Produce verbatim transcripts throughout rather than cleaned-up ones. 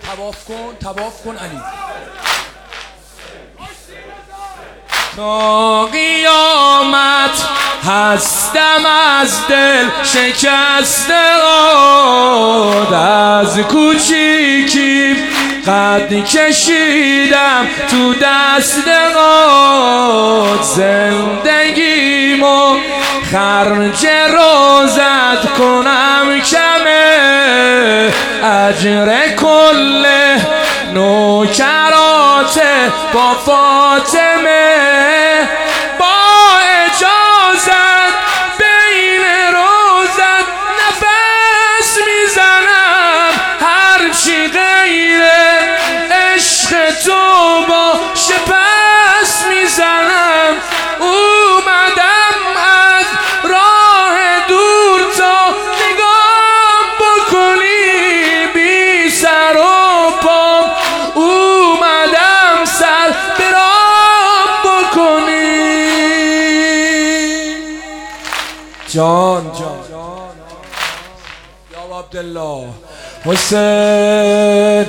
طواف کن طواف کن علی. تا قیامت هستم از دل شکسته آد، از کوچیکی قد کشیدم تو دست آد، زندگیمو خرج روزت کنم کمه، اجر کل نوکرات با فاطمه، با اجازت بین روزت نفس میزنم، هرچی غیر عشق تو باشه پس میزنم. اومدم از راه دور تا نگاه بکنی بی سر و پا، اومدم سر برام بکنی. جان جان یا عبدالله حسین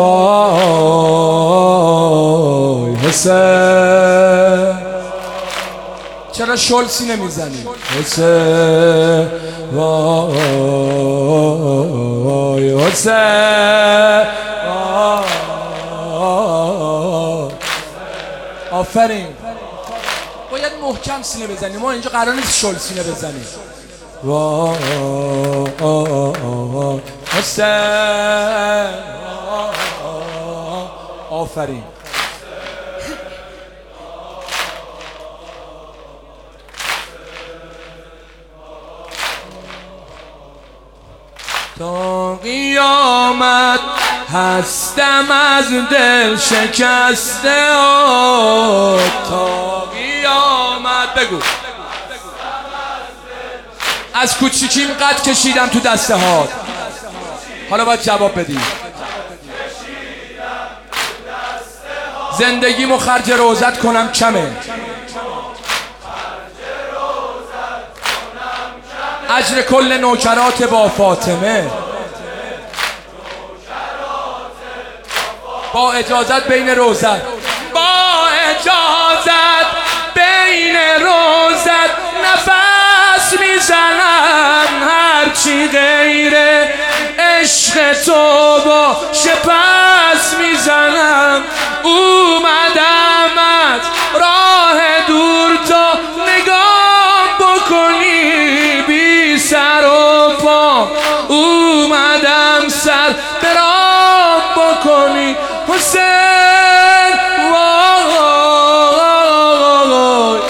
وای حسین، چرا شل سینه میزنی؟ حسین وای حسین وای. آفرین، باید محکم سینه بزنی، ما اینجا قرار نیست شل سینه بزنیم. وای حسین آفرین. تا قیامت هستم از دل شکسته آد، تا قیامت بگو از کوچیکیم قد کشیدم تو دسته ها. حالا باید جواب بدی. زندگیمو خرج روزت کنم کمه، اجر کل نوکرات با فاطمه، با اجازت بین روزت، با اجازت بین روزت نفس میزنم، هرچی غیر عشق تو باشه پس میزنم. اومدم از راه دور تا نگاه بکنی بی سر و پا، اومدم سر برام بکنی. حسین وای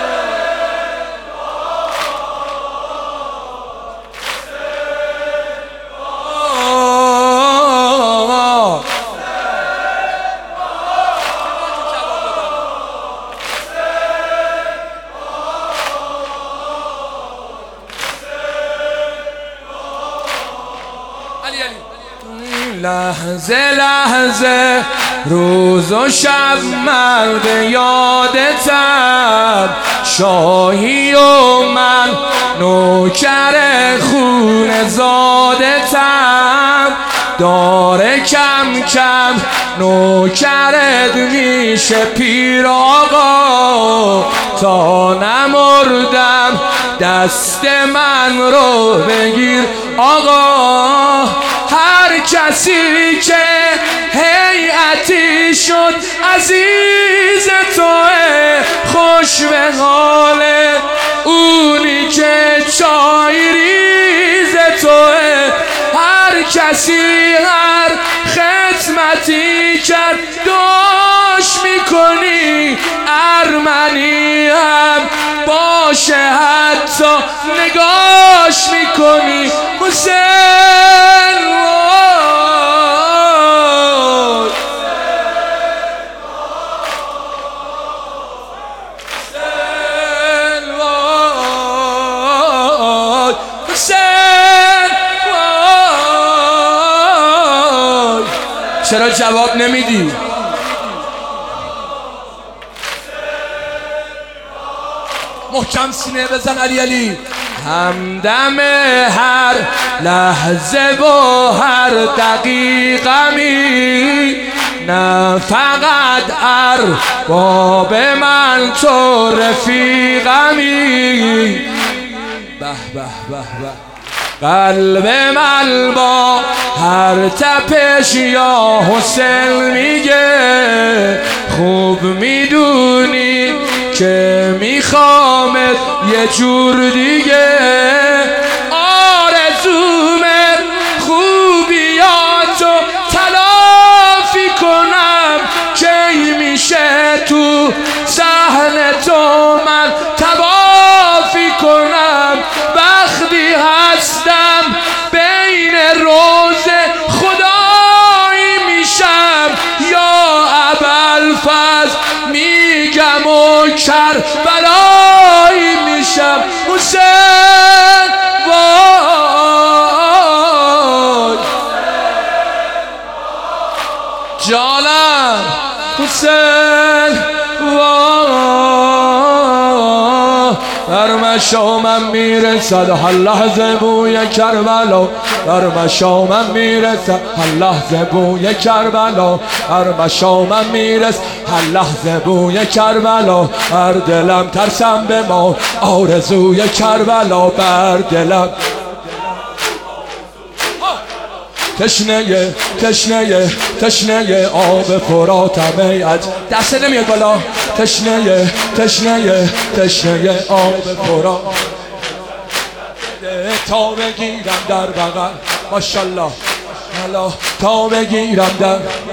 لحظه لحظه روز و شب مرد یادتم، شاهی و من نوکر خون زادتم، داره کم کم نوکرت میشه پیر آقا، تا نمردم دست من رو بگیر آقا. هر کسی که هیئتی شد عزیز توه، خوش به حال اونی که چای ریز توه. هر کسی هر خدمتی کرد دوش میکنی، ارمنی هم باشه حتی نگاش میکنی. حسین وای حسین وای حسین وای. چرا جواب نمیدی؟ محکم سینه بزن علی علی. همدم هر لحظه و هر دقیقمی نه فقط ارباب من تو رفیقمی. به به به به قلب من با هر تپش یا حسین میگه خوب میدونی که میخوامت یه جور دیگه. آرزوم خوبیاتو تلافی کنم کی میشه تو صحن تو من تبافی کنم. وقتی هستم بین روز خدایی میشم یا ابوالفضل میگم و کربلایی میشم. حسین وای جانم حسین وای در مشامم میرسد هر لحظه بوی کربلا. در مشامم میرسد هر لحظه بوی کربلا. در مشامم میرسد هر لحظه بوی کربلا. بر دلم ترسم به ما آرزوی کربلا. بر دلم تشنه تشنه تشنه آب فراتم ای عجب. دست نمیاد بالا. تشنه تشنه تشنه آب فرات تا بگیرم در بغل. ماشاءالله حالا تا بگیرم در